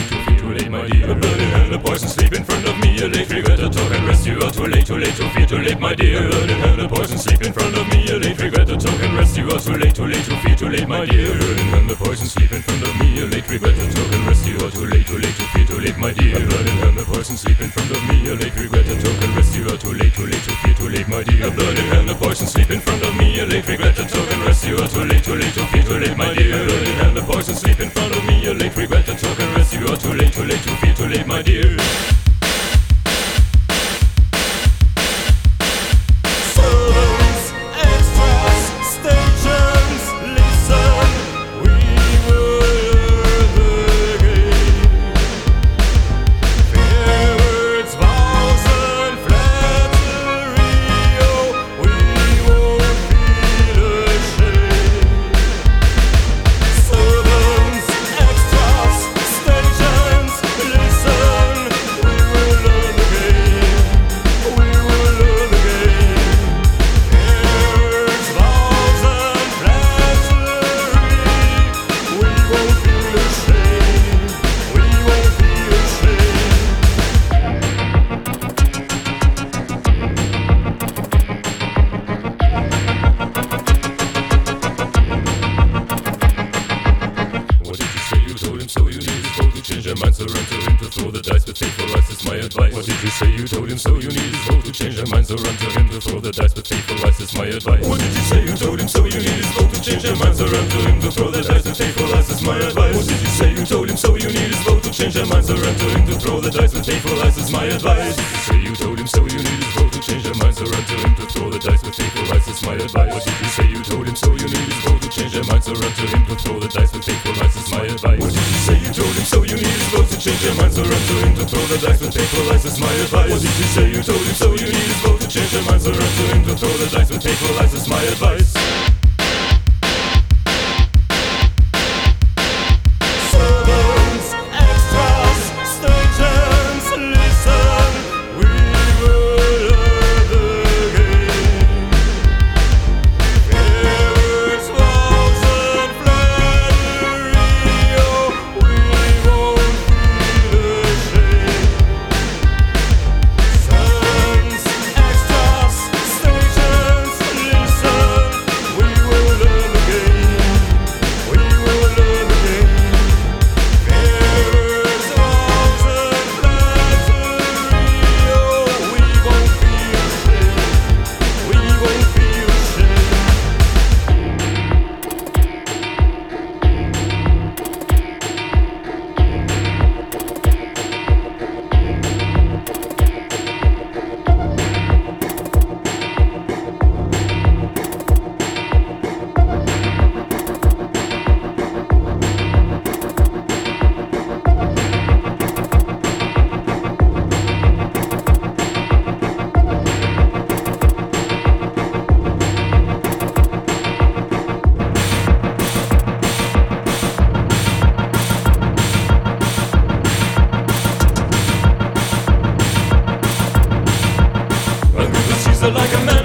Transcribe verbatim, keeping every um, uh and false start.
late, too fear, too late, my dear. A burning hand, a poison sleep in front of me. A late regret, to talk and rest. You are too late, too late, too fear, too late, my dear. A burning hand, a poison sleep in front of me. A late regret, to talk and rest. You are too late, too late, too fear, too late, my dear. A burning hand, a poison sleep in front of me. A late regret, to talk and rest. You are too late, too late, too fear, too late, my dear. A burning hand, a poison sleep in front of me. A late regret, to talk and rest. You are too late, too late, too fear, too late, my dear. A burning hand, a poison sleep in front of me. A late regret, to talk and rest. You are too late, too late, too fear, too late, my dear. A burning hand, a poison sleep in front of me. A late regret, to talk and rest. You are too late, too late, too fear, too late, my dear. Change your mind, surrender him to throw the dice with faithful lies is my advice. What did you say? You told him so. You need his vote to change your mind, surrender him to throw the dice with faithful lies is my advice. What did you say? You told him so. You need his vote to change your mind, surrender him to throw the dice with faithful lies is my advice. What did you say? You told him so. You need his vote to change your mind, surrender him to throw the dice with faithful lies is my advice. Say you told him so. You need his vote to change your mind, surrender him to throw the dice with faithful lies is my advice. What did you say? You told him so. You need his vote to change your mind, surrender him to throw the dice with faithful lies is my advice. What did you say? You told him so. You need his vote to change your mind, surrender him to throw the dice with faithful lies is my advice. What did you say? You told him so. You need his vote to change your mind, surrender him to throw the dice with faithful lies is my advice. Like a man